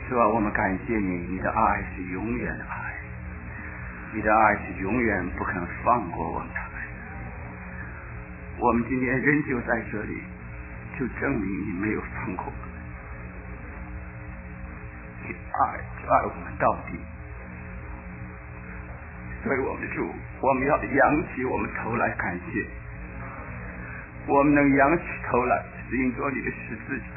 主啊，我们感谢你，你的爱是永远的爱，你的爱是永远不肯放过我们的爱。我们今天仍旧在这里，就证明你没有放过我们，你爱我们到底。所以我们主，我们要扬起我们头来感谢，我们能扬起头来领着你的十字架。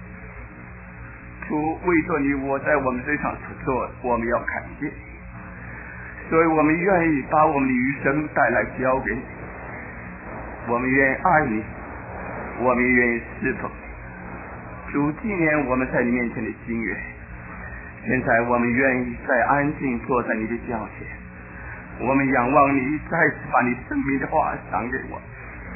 主，为着你我在我们身上所做的，我们要感谢你，所以我们愿意把我们的余生带来交给你，我们愿意爱你，我们愿意侍奉你。主，纪念我们在你面前的心愿，现在我们愿意再安静坐在你的脚前，我们仰望你，再次把你生命的话赏给我。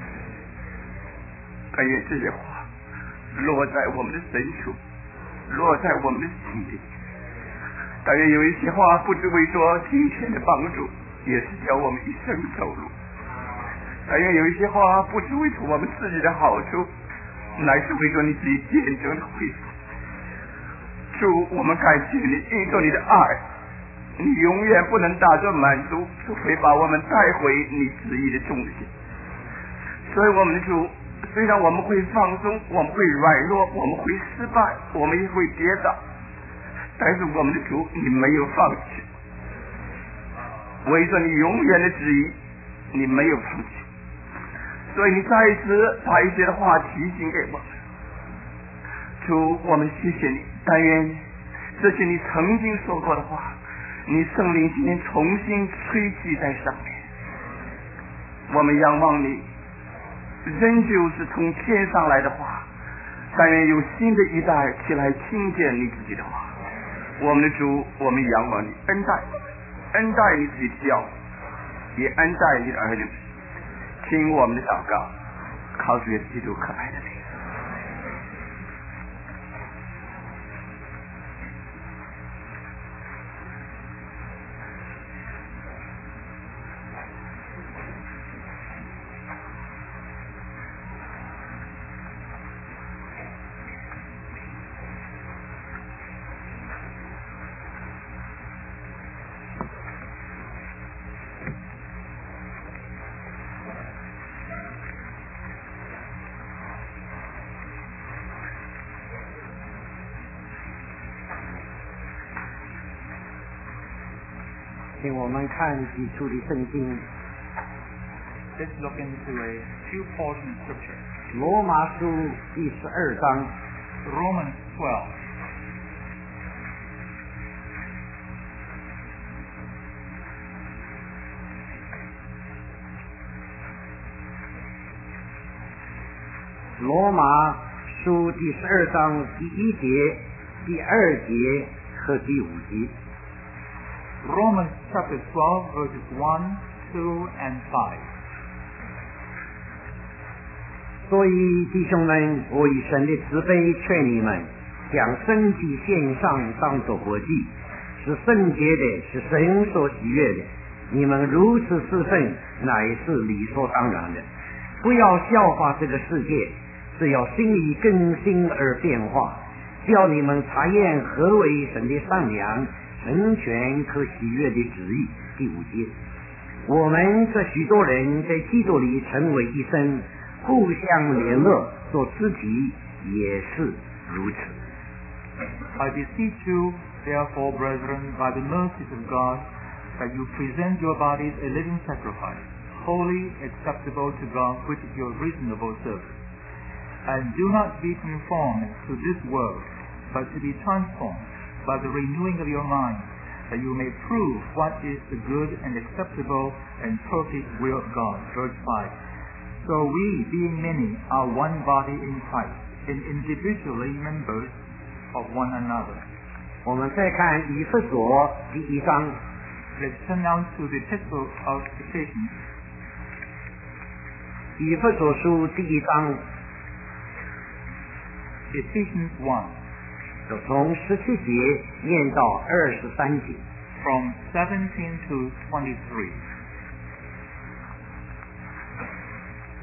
但愿这些话落在我们的深处，落在我们的心里。但愿有一些话不只为说金钱的帮助，也是叫我们一生走路。但愿有一些话不只为着我们自己的好处，乃是为着你自己见证的恢复。主，我们感谢你，因着你的爱，你永远不能打着满足，除非把我们带回你旨意的中心。所以我们的主，虽然我们会放纵，我们会软弱，我们会失败，我们也会跌倒，但是我们的主，你没有放弃，为着你永远的旨意，你没有放弃。所以你再一次把一些的话提醒给我们。主，我们谢谢你，但愿这些你曾经说过的话，你圣灵今天重新吹气在上面。我们仰望你，仍旧是从天上来的话，但愿有新的一代起来听见你自己的话。我们的主，我们仰望你，恩待你自己的教，也恩待你的儿女，听我们的祷告，靠主耶稣基督可爱的名。 请我们看几处的圣经。 Let's look into a few portions of Scripture. 罗马书第12章 Romans 12. 罗马书第12章第1节、第2节和第5节。 Romans chapter 12 verses 1, 2, and 5. 所以弟兄们，我以神的慈悲劝你们，将身体献上，当作活祭，是圣洁的，是神所喜悦的。你们如此侍奉，乃是理所当然的。不要效法这个世界，是要心里更新而变化，叫你们查验何为神的善良、成全可喜悦的旨意。第5节，我们这许多人在基督里成为一身，互相联络，做肢体，也是如此。 I beseech you, therefore, brethren, by the mercies of God, that you present your bodies a living sacrifice, holy, acceptable to God, which is your reasonable service. And do not be conformed to this world, but to be transformed by the renewing of your mind, that you may prove what is the good and acceptable and perfect will of God. Verse 5. So we, being many, are one body in Christ, and individually members of one another. 我们再看以弗所第1章。 Let's turn now to the epistle of Ephesians. 以弗所书第1章 Ephesians 1, 从17节念到23节。 from 17 to 23.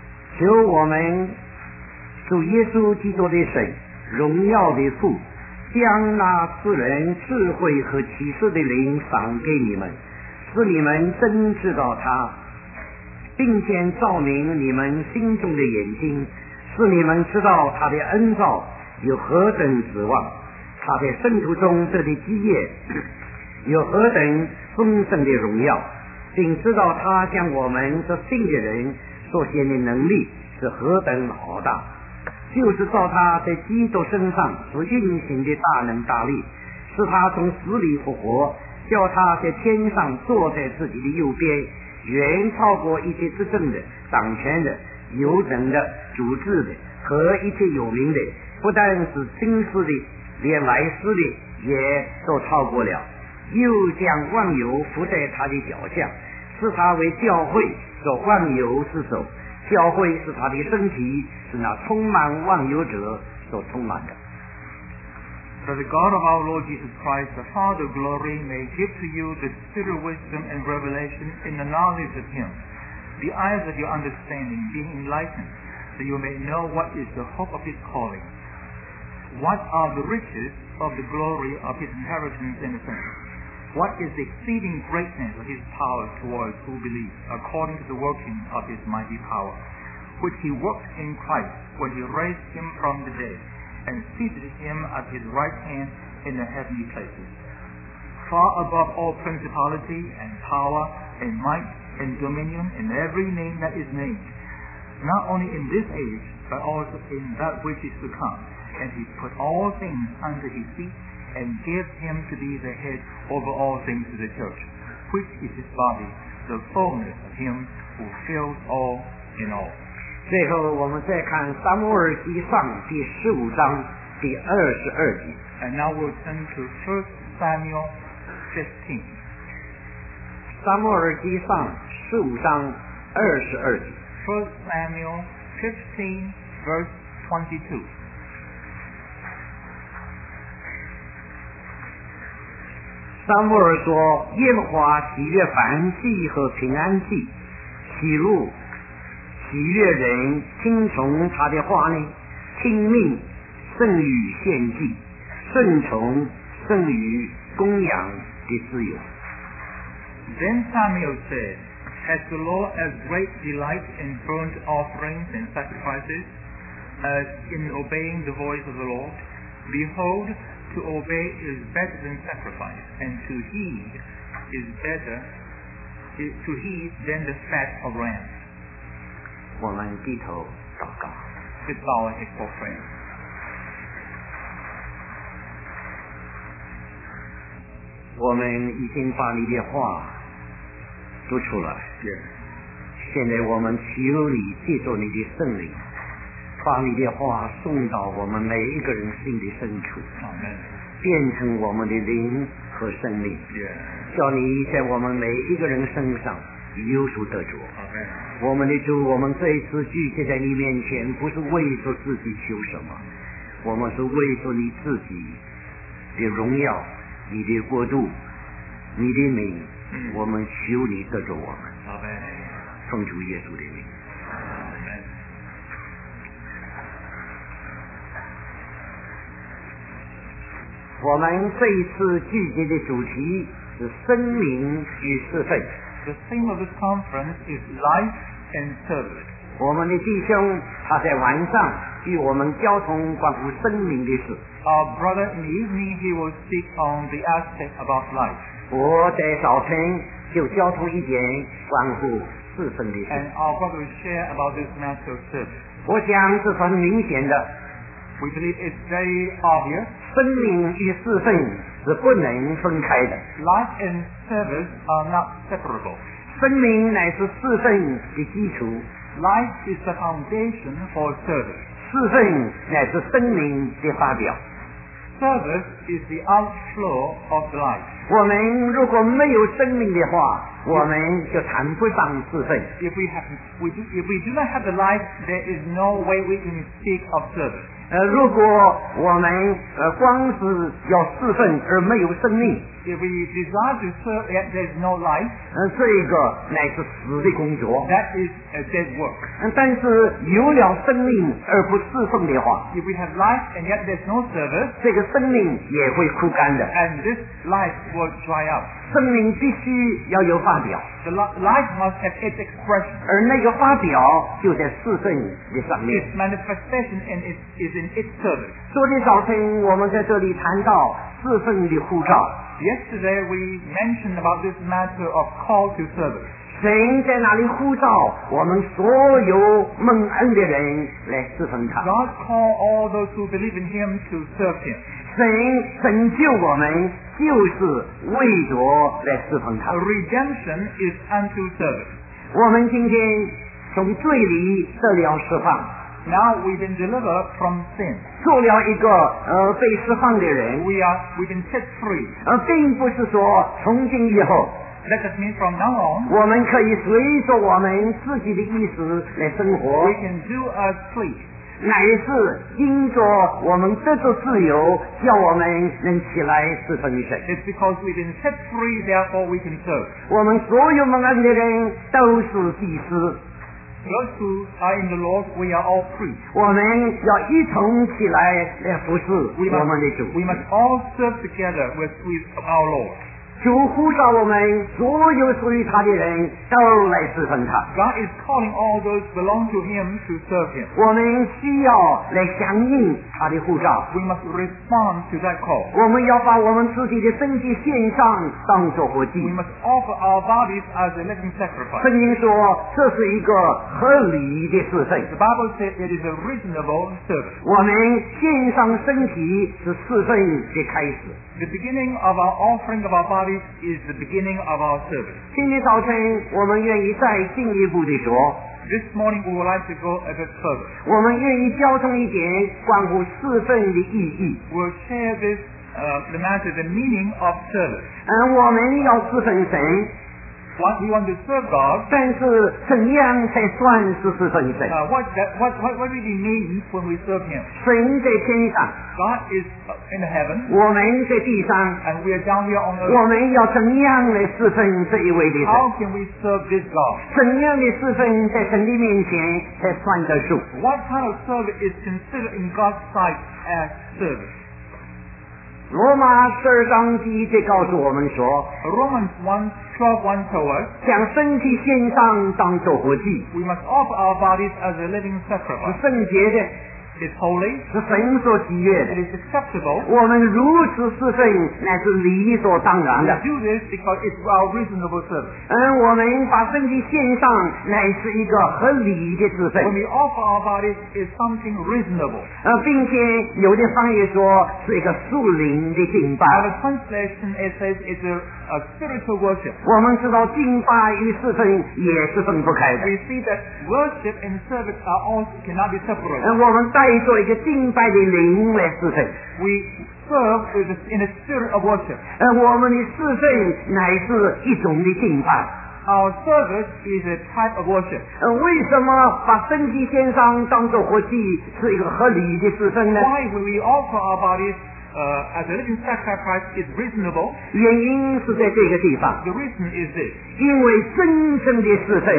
求我们主耶稣基督的神，荣耀的父， 将那赐人智慧和启示的灵赏给你们，使你们真知道他，并且照明你们心中的眼睛，使你们知道他的恩召有何等指望，他在圣徒中得的基业有何等丰盛的荣耀，并知道他将我们这信的人所显的能力是何等浩大，就是照他在基督身上所运行的大能大力，使他从死里复活，叫他在天上坐在自己的右边，远超过一切执政的、掌权的、有能的、主治的和一切有名的，不但是今世的，连来世的也都超过了，又将万有伏在他的脚下，使他为教会做万有之首。教会是他的身体，是那充满万有者所充满的。 That the God of our Lord Jesus Christ, the Father of glory, may give to you the spirit of wisdom and revelation in the knowledge of Him, the eyes of your understanding being enlightened, that you may know what is the hope of His calling, what are the riches of the glory of His inheritance in the saints, what is the exceeding greatness of His power towards who believe, according to the working of His mighty power, which He worked in Christ when He raised Him from the dead, and seated Him at His right hand in the heavenly places, far above all principality and power and might and dominion and every name that is named, not only in this age, but also in that which is to come. And He put all things under His feet, and gave Him to be the head over all things to the church, which is His body, the fullness of Him who fills all in all. 最后我们再看撒母耳记上第15章第22节。 And now we'll turn to 1 Samuel 15. 撒母耳记上15章22节。 1 Samuel 15 verse 22. 撒母耳说：耶和华喜悦燔祭和平安祭，喜悦人听从他的话呢，听命胜于献祭，顺从胜于供养的自由。 Then Samuel said, Has the Lord as great delight in burnt offerings and sacrifices as in obeying the voice of the Lord? Behold, to obey is better than sacrifice, and to heed than the fat of rams. 我们低头祷告。 Let's bow our heads for prayer. 我们已经把你的话读出来， Yes. 现在我们求你借助你的圣灵，把你的话送到我们每一个人心的深处， Amen. 变成我们的灵和生命， Yes. 叫你在我们每一个人身上有所得着。 Amen. 我们的主，我们这一次聚集在你面前，不是为着自己求什么，我们是为着你自己的荣耀，你的国度，你的名，我们求你得着我们。 Amen. 奉主耶稣的名。 Amen. 我们这一次聚集的主题是生命与侍奉。 The theme of this conference is life and service. 我们的弟兄他在晚上与我们交通关乎生命的事， Our brother in the evening, he will speak on the aspect about life. 我在早晨就交通一点关乎侍奉的事。 And our brother will share about this matter of service. 我想这是很明显的， We believe it's very obvious. 生命与侍奉是不能分开的。 Life and service are not separable. 生命乃是侍奉的基础， Life is the foundation for service. 侍奉乃是生命的发表。 Service is the outflow of the life. 我们如果没有生命的话，我们就谈不上侍奉。 If we do not have the life, there is no way we can speak of service. 如果我们光是要侍奉而没有生命， If we desire to serve yet there is no life, 这个乃是死的工作。 that is a dead work. 但是有了生命而不侍奉的话， If we have life and yet there's no service, 这个生命也会枯干的。 and this life will dry up. 生命必须要有发表， The life must have its expression. 而那个发表就在侍奉的上面。 Its manifestation and is in its service. 昨天早晨我们在这里谈到侍奉的呼召， Yesterday we mentioned about this matter of call to service. 神在那里呼召我们所有蒙恩的人来侍奉他。 God called all those who believe in Him to serve Him. 神拯救我们，就是为着来侍奉他。 Redemption is unto service. 我们今天从罪里得了释放， Now we've been delivered from sin. 做了一个被释放的人， We've been set free. 并不是说从今以后 That does mean from now on 我们可以随着我们自己的意思来生活 we，can do as please. 乃是因着我们得着自由，叫我们能起来侍奉神。 It's because we've been set free, therefore we can serve. 我们所有蒙恩的人都是祭司， Those who are in the Lord, we are all priests. 我们要一同起来来服侍 We 我们的主。 must all serve together with our Lord. 主呼召我们所有属于他的人都来侍奉他。 God is calling all those who belong to Him to serve Him. 我们需要来响应他的呼召， We must respond to that call. 我们要把我们自己的身体献上，当作活祭 We。must offer our bodies as a living sacrifice. 圣经说这是一个合理的侍奉。 The Bible says it is a reasonable service. 我们献上身体是侍奉的开始。 The beginning of our offering of our bodies is the beginning of our service. 今天早晨，我们愿意再进一步的说， This morning we would like to go a bit further. 我们愿意交通一点关乎侍奉的意义。 We'll share this, the matter, the meaning of service. 我们要侍奉神， We want to serve God. 但是怎样才算是侍奉神？ What really means when we serve Him? 神在天上， God is in heaven, 我们在地上， and we are down here on earth. 我们要怎样来侍奉这一位的神？ How can we serve this God? 怎样的侍奉在神的面前才算得数？ What kind of service is considered in God's sight as service? 罗马12章第1节告诉我们说， Romans 1:12 tells us 将身体献上当作活祭， we must offer our bodies as a living 是 sacrifice. 圣洁的， It's holy, 是神所喜悦 it 的。 is acceptable. 我们如此侍奉，乃是理所当然 We 的。 do this because it's our reasonable service. 我们把身体献上，乃是一个合理的侍 When 奉。 we offer our bodies, it's something reasonable. 并且有的翻译说是一个属灵的敬拜。 By the translation, it says it's a spiritual worship. 我们知道敬拜与侍奉也是分不开的。 We see that worship and service are all cannot be separated. 我们带着一个敬拜的灵来侍奉。 We serve in a spirit of worship. 我们的侍奉乃是一种的敬拜。 Our service is a type of worship. 为什么把身体献上当作活祭是一个合理的侍奉呢？ Why when we offer our bodies as a living sacrifice is reasonable? 原因是在这个地方， The reason is this. 因为真正的侍奉，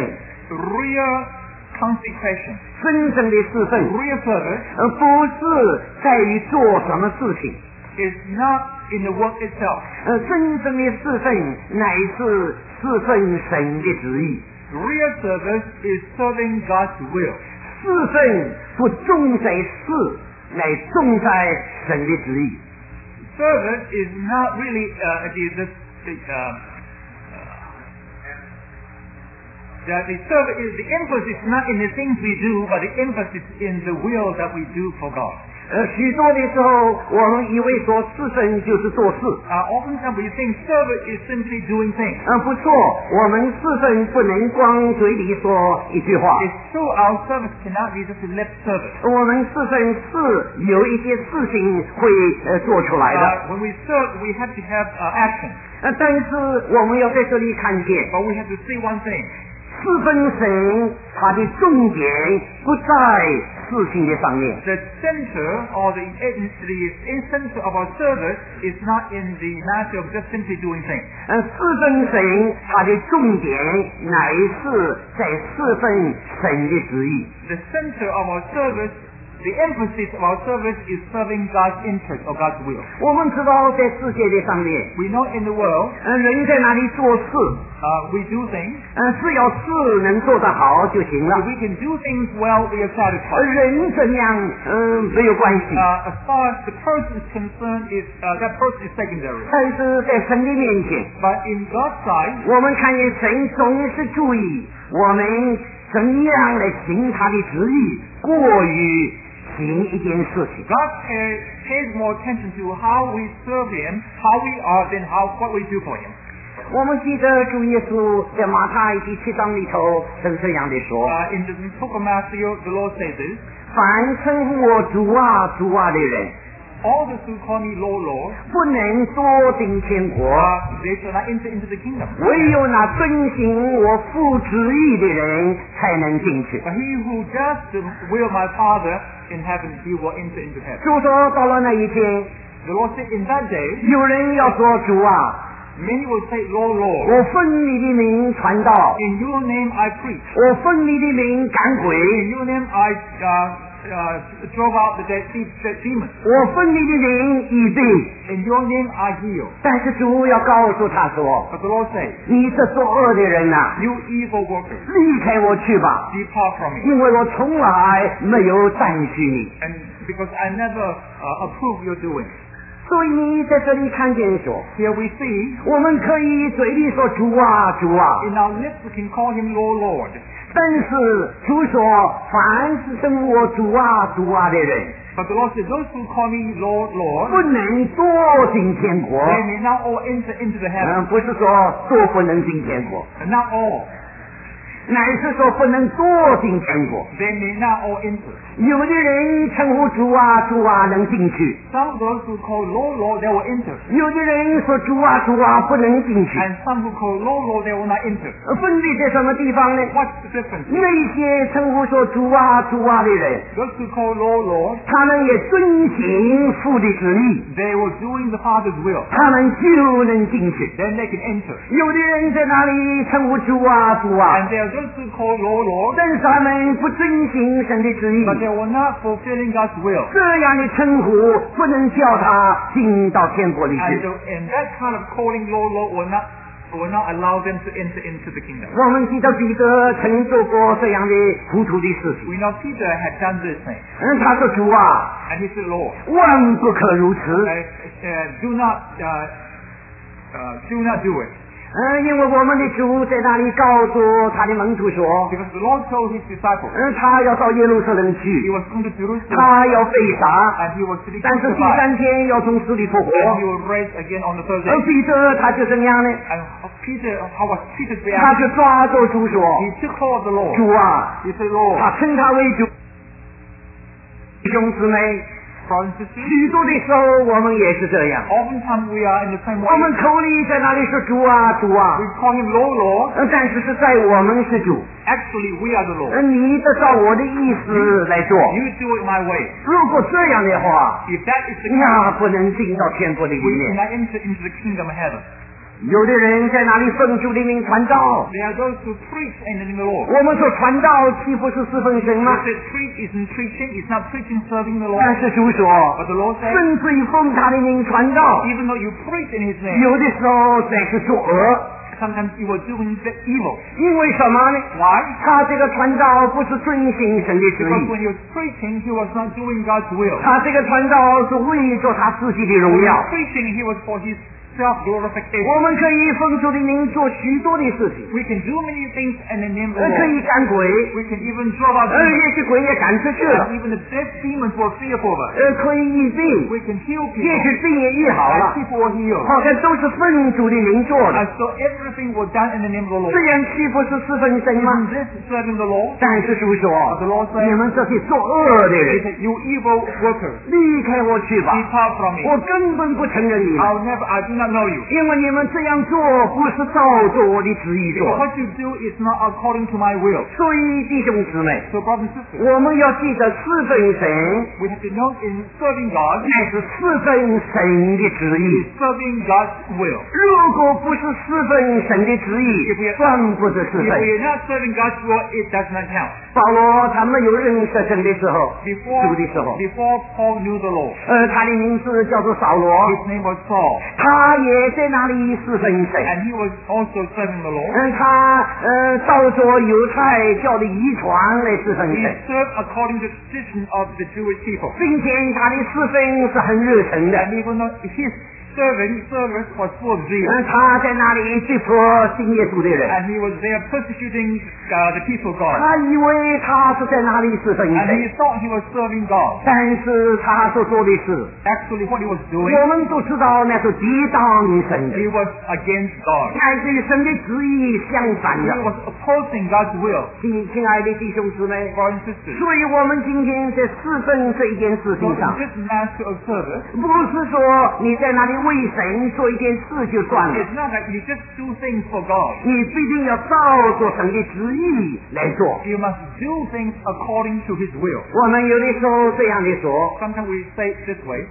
Real consecration, 真正的侍奉， real service 不是在于做什么事情， is not in the work itself. 真正的侍奉乃是侍奉神的旨意。 Real service is serving God's will. 侍奉不重在事，乃重在神的旨意。 Service is not really the service is the emphasis not in the things we do, but the emphasis in the will that we do for God. 许多的时候，我们以为说侍身就是做事。 Oftentimes we think service is simply doing things. 不错，我们侍身不能光嘴里说一句话。 It's true, our service cannot be just a lip service. 我们侍身是有一些事情会做出来的。 When we serve, we have to have action. 但是我们要在这里看见， But we have to see one thing. 侍奉神，它的重点不在事情的上面。 The center or the center of our service is not in the matter of just simply doing things. 侍奉神，它的重点乃是在侍奉神的旨意。 The center of our service, the emphasis of our service is serving God's interest or God's will. 我们知道在世界的上面， We know in the world, 人在哪里做事， we do things. 只要事能做得好就行了。 If we can do things well, we are satisfied. 人怎样，没有关系。 As far as the person is concerned, that person is secondary. 但是在神的面前， But in God's sight, 我们看见神总是注意我们怎样来行他的旨意，过于行一件事情。 God pays more attention to how we serve Him, how we are, than what we do for Him. 我们记得主耶稣在马太第7章里头是这样的说： In the book of Matthew, the Lord says this: 凡称呼我主啊主啊的人， All those who call me Lord, Lord, 不能多进天国， they shall not enter into the kingdom. 唯有那遵行我父旨意的人才能进去。 But he who does the will of my Father in heaven, he will enter into heaven. 主说到了那一天， The Lord said, in that day, 有人要说主啊， many will say, Lord, Lord, 我奉你的名传道， in your name I preach, 我奉你的名赶鬼， in your name I drove out the demons, 我奉你的名医病。 in your name I heal. 但是主要告诉他说 But the Lord said, 你这作恶的人呐、 you evil workers, 离开我去吧， depart from me. 因为我从来没有赞许你。 And because I never approve your doing. 所以在这里看见说， Here we see, 我们可以嘴里说主啊主啊， in our lips we can call him Lord, Lord. 但是主说凡是称我主啊主啊的人， But the Lord said, those who call me Lord, 不 Lord, 能多进天国。 they may not all enter into the heaven. 不是说都不能进天国， And not all. 乃是说不能多进天国。 They may not all enter. 有的人称呼主啊主啊能进去， Some of those who call Lord, Lord, they will enter. 有的人说主啊主啊不能进去。 And some who call Lord, Lord, they will not enter. 分别在什么地方呢？ What's the difference? 那些称呼说主啊主啊的人， Those who call Lord, Lord, 他们也遵行父的旨意， they were doing the Father's will. 他们就能进去。 Then they can enter. 有的人在那里称呼主啊主啊， And there are those who call Lord, Lord, 但是他们不遵行神的旨意， but they were not fulfilling God's will. 这样的称呼不能叫他进到天国里 And 去。 that kind of calling Lord, Lord will not allow them to enter into the kingdom. 我们记得彼得曾做过这样的糊涂的事情。 We know Peter had done this thing. 他说主啊， And he said, Lord, 万不可如此。 do not do it. 因为我们的主在那里告诉他的门徒说， Because the Lord told his disciples 他要到耶路撒冷 he 去， was going to Jerusalem 他要被杀， and he was to be 但是第 crucified 3天要从死里复活。 and he will raise again on the third day. 彼得他就怎样呢？ And how was Peter's 他 reaction? 就抓住主说 He took hold of the Lord. 主啊， He said, Lord, 他称他为主。弟兄姊妹， brothers and sisters, 许多的时候我们也是这样， oftentimes we are in the same 我们 way. 口里在那里说主啊主啊 We，call him Lord, Lord. 但是是在我们是主， Actually, we are the Lord. 你得照我的意思来做。 You do it my way. 如果这样的话， If that is the case, 那不能进到天国的里 we 面。 cannot enter into the kingdom of heaven. 有的人在那里奉主的名传道， There are those who preach in the name of the Lord. 我们说传道岂不是侍奉神 He 吗？ said, preach isn't preaching, it's not preaching serving the 但 Lord. 是主说， But the Lord said, 甚至于奉他的名传道， even though you preach in His name, 有的时候乃是作恶。 sometimes you were doing the evil. 因为什么呢？ Why? 他这个传道不是遵行神的旨 Because 意， when he was preaching, he was not doing God's will. 他这个传道是为着他自己的 When 荣 he 耀 was。preaching, he was for his self-glorification. 我们可以奉主的名做许多的事情， We can do many things in the name of the 可以 Lord. 赶鬼， We can even drive out demons. 也许鬼也赶出去了， And even the dead demons were fearful of us. 可以医病， We can heal 也 people. 许病也医好 And 了， people were healed. 好像都是奉主的名做的。 And so everything was done in the name of the Lord. 这样岂不是四分神吗？ Isn't this serving the Lord? 但是主说 The Lord said,， 你们这些作恶的 He 人， said, you evil workers, 离开我去吧， depart from me. 我根本不承认你们， I do not know you. 因为你们这样做不是照着我的旨意 Because 做。 what you do is not according to my will. 所以弟兄姊妹， So brothers and sisters, 我们要记得四分神 we have to know in serving God, 乃是四分神的旨意。 serving God's will. 如果不是四分神的旨意，算不是四 If 分。 we are not serving God's will, it does not count. 保罗他没有认识神的时候， Before, 主的时候， before Paul knew the Lord, 他的名字叫做扫罗， his name was Saul, 他也在那里四分神。 and he was also serving the Lord. 他照着犹太教的遗传来四分 He 神， served according to the tradition of the Jewish people. 并且他的四分是很热诚的。 And even though his service was full of zeal, 他在那里逼迫信耶稣的人， and he was there persecuting the people of God. 他以为他是在那里四分 And 神， he thought he was serving God. 但是他所做的事， Actually, what he was doing, 我们都知道那是抵挡神的， he was against God. 乃是与神的旨意相反 He 的。 was opposing God's will. 亲爱的弟兄姊妹， Brothers and sisters, 所以我们今天在四分这一件事 so 情 in 上， this matter of service, 不是说你在那里为神做一件事就算了， it's not that you just do things for God. 你必定要照着神的旨意来做。 You must do things according to His will. 我们有的时候这样的说， Sometimes we say it this way,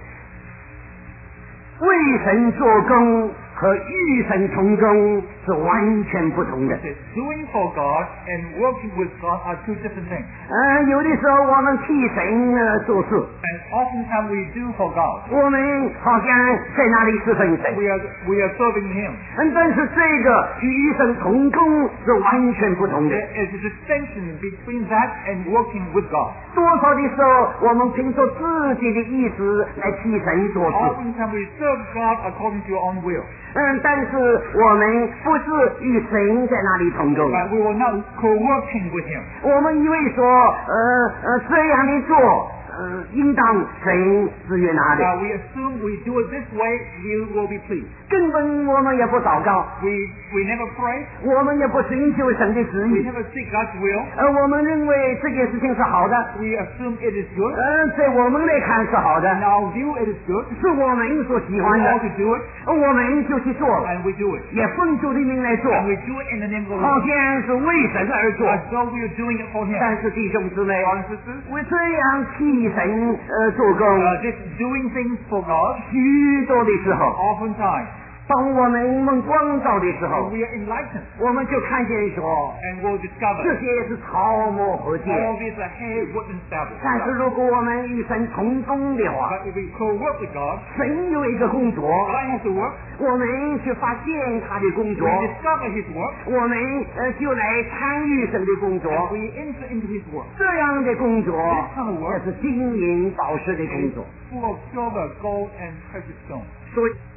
为神做工和与神同工是完全不同的。 that doing for God and working with God are two different things. 有的时候我们替神做事， And oftentimes we do for God. 我们好像在那里侍奉神， We are serving Him. 但是这个与神同工是完全不同的。 There is a distinction between that and working with God. 多少的时候，我们凭着自己的意思来替神做事， Oftentimes we serve God according to your own will. 但是我们不是与神在那里同工。 But we were not co-working with Him. 我们以为说，这样的做，应当神是悦纳的， We assume we do it this way, He will be pleased. 根本我们也不祷告， We never pray. 我们也不寻求神的旨 We 意， never seek God's will. 我们认为这件事情是好的， We assume it is good. 在我们来看是好的， In our view, it is good. 是我们所喜 We 欢 ought 的， to do it, 我们就去做了， and we do it. 也奉主的名来做， And we do it in the name of the 好 Lord. 像是为神而做。 As though we are doing it for Him. 但是弟兄姊妹， Brothers and sisters, 为这样替神做工， this doing things for God, 许多的时候， oftentimes, 当我们蒙光照的时候 we，are enlightened 我们就看见说， and will 这 discover 些是草木和 all 界。 these are hay, wood, and stubble. 但是如果我们与神同工的话， But if we co-work with God, 神有一个工作， God has to work. 我们去发现他的工 We 作， discover His work, 我们就来参与神的工作。 and we enter into His work. 这样的工作 This kind of work 也是金银宝石的工作。 full of silver, gold, and precious stones. 所以。